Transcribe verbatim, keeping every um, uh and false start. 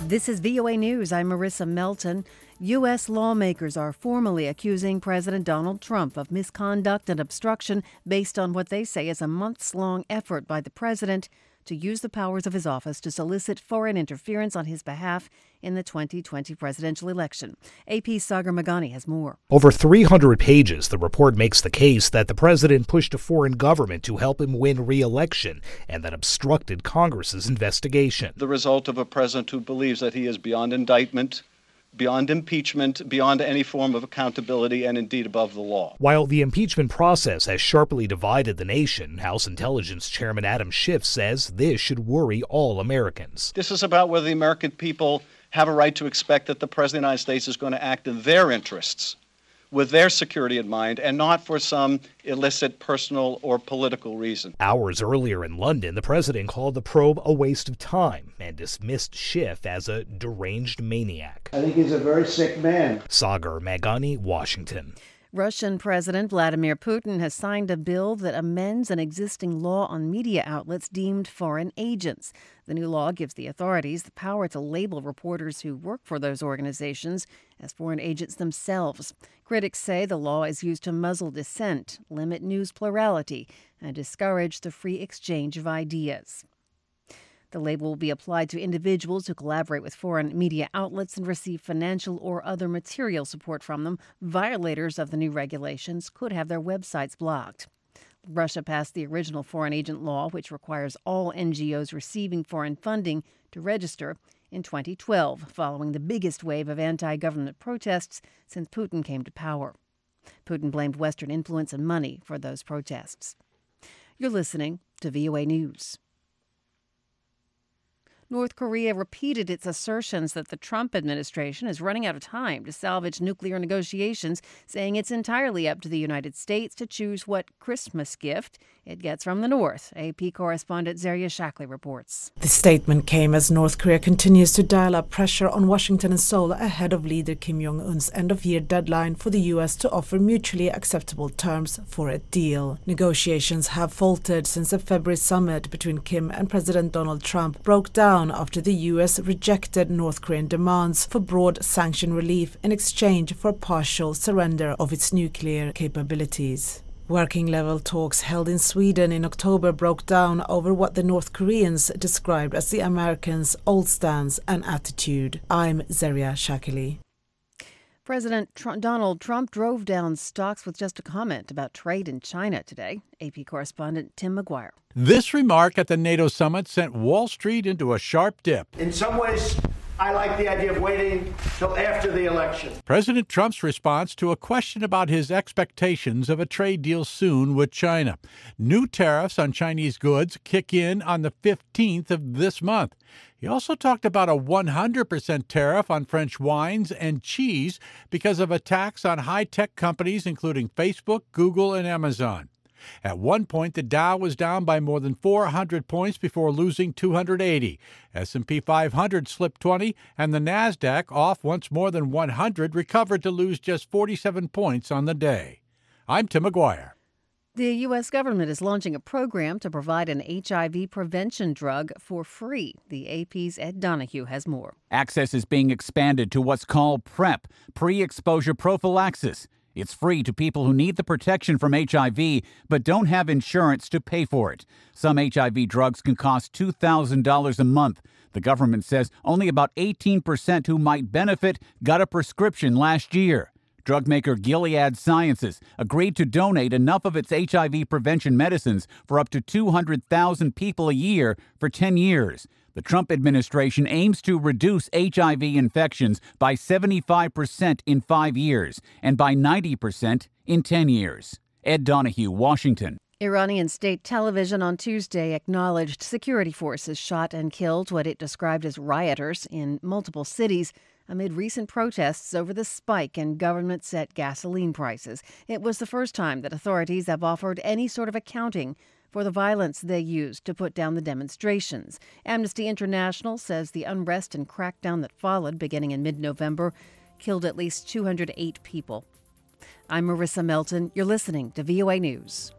This is V O A News. I'm Marissa Melton. U S lawmakers are formally accusing President Donald Trump of misconduct and obstruction based on what they say is a months-long effort by the president to use the powers of his office to solicit foreign interference on his behalf in the twenty twenty presidential election. A P's Sagar Meghani has more. Over three hundred pages, the report makes the case that the president pushed a foreign government to help him win re-election and that obstructed Congress's investigation. The result of a president who believes that he is beyond indictment, beyond impeachment, beyond any form of accountability, and indeed above the law. While the impeachment process has sharply divided the nation, House Intelligence Chairman Adam Schiff says this should worry all Americans. This is about whether the American people have a right to expect that the President of the United States is going to act in their interests, with their security in mind, and not for some illicit personal or political reason. Hours earlier in London, the president called the probe a waste of time and dismissed Schiff as a deranged maniac. I think he's a very sick man. Sagar Meghani, Washington. Russian President Vladimir Putin has signed a bill that amends an existing law on media outlets deemed foreign agents. The new law gives the authorities the power to label reporters who work for those organizations as foreign agents themselves. Critics say the law is used to muzzle dissent, limit news plurality, and discourage the free exchange of ideas. The label will be applied to individuals who collaborate with foreign media outlets and receive financial or other material support from them. Violators of the new regulations could have their websites blocked. Russia passed the original foreign agent law, which requires all N G Os receiving foreign funding to register, in twenty twelve, following the biggest wave of anti-government protests since Putin came to power. Putin blamed Western influence and money for those protests. You're listening to V O A News. North Korea repeated its assertions that the Trump administration is running out of time to salvage nuclear negotiations, saying it's entirely up to the United States to choose what Christmas gift it gets from the North. A P correspondent Zeria Shackley reports. The statement came as North Korea continues to dial up pressure on Washington and Seoul ahead of leader Kim Jong-un's end-of-year deadline for the U S to offer mutually acceptable terms for a deal. Negotiations have faltered since the February summit between Kim and President Donald Trump broke down after the U S rejected North Korean demands for broad sanction relief in exchange for partial surrender of its nuclear capabilities. Working-level talks held in Sweden in October broke down over what the North Koreans described as the Americans' old stance and attitude. I'm Zeria Shackley. President Trump, Donald Trump drove down stocks with just a comment about trade in China today. A P correspondent Tim McGuire. This remark at the NATO summit sent Wall Street into a sharp dip. In some ways, I like the idea of waiting till after the election. President Trump's response to a question about his expectations of a trade deal soon with China. New tariffs on Chinese goods kick in on the fifteenth of this month. He also talked about a one hundred percent tariff on French wines and cheese because of attacks on high-tech companies including Facebook, Google, and Amazon. At one point, the Dow was down by more than four hundred points before losing two hundred eighty. S and P five hundred slipped twenty, and the NASDAQ, off once more than one hundred, recovered to lose just forty-seven points on the day. I'm Tim McGuire. The U S government is launching a program to provide an H I V prevention drug for free. The A P's Ed Donahue has more. Access is being expanded to what's called PrEP, pre-exposure prophylaxis. It's free to people who need the protection from H I V but don't have insurance to pay for it. Some H I V drugs can cost two thousand dollars a month. The government says only about eighteen percent who might benefit got a prescription last year. Drug maker Gilead Sciences agreed to donate enough of its H I V prevention medicines for up to two hundred thousand people a year for ten years. The Trump administration aims to reduce H I V infections by seventy-five percent in five years and by ninety percent in ten years. Ed Donahue, Washington. Iranian state television on Tuesday acknowledged security forces shot and killed what it described as rioters in multiple cities amid recent protests over the spike in government-set gasoline prices. It was the first time that authorities have offered any sort of accounting for the violence they used to put down the demonstrations. Amnesty International says the unrest and crackdown that followed, beginning in mid-November, killed at least two hundred eight people. I'm Marissa Melton. You're listening to V O A News.